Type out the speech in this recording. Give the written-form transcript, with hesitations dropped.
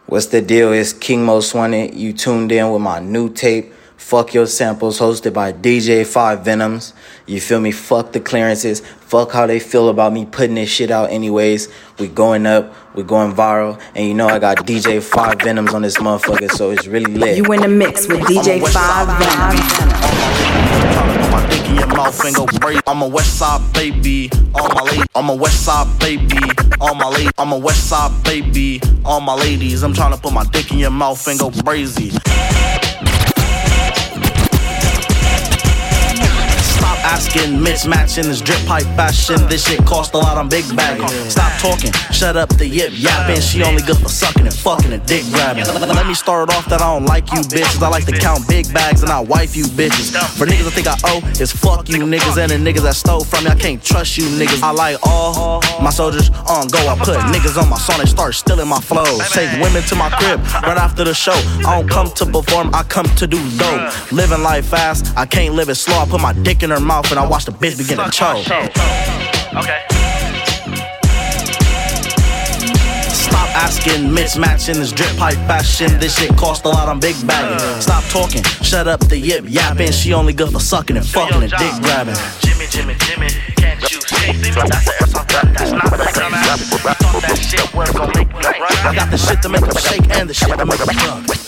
What's the deal? It's King Most Wanted. You tuned in with my new tape, Fuck Your Samples, hosted by DJ 5 Venoms. You feel me? Fuck the clearances. Fuck how they feel about me putting this shit out anyways. We going up, we going viral. And you know I got DJ 5 Venoms on this motherfucker, so it's really lit. You in the mix with DJ 5 Venoms. My dick in your mouth and go break. I'm a West Side baby, all my ladies. I'm a West Side baby, all my ladies. I'm a West Side baby, all my ladies. I'm tryna put my dick in your mouth and go crazy. Stop asking, mismatching this drip pipe fashion. This shit cost a lot, I'm big bagging. Stop talking, shut up the yip yapping. She only good for sucking and fucking and dick grabbing. Let me start off that I don't like you bitches. I like to count big bags and I wife you bitches. For niggas I think I owe is fuck you niggas. And the niggas that stole from me, I can't trust you niggas. I like all my soldiers on go. I put niggas on my song, they start stealing my flows. Take women to my crib right after the show. I don't come to perform, I come to do dope. Living life fast, I can't live it slow. I put my dick in her mouth and I watch the bitch begin to choke. Okay. Stop asking, mismatching this drip pipe fashion. This shit cost a lot, I'm big bagging. Stop talking, shut up the yip yapping. She only good for sucking and fucking and dick grabbing. Jimmy, can't you see? That's the airsoft gun, that's not the gun. I thought that shit was gonna make me run. I got the shit to make them shake and the shit to make them run.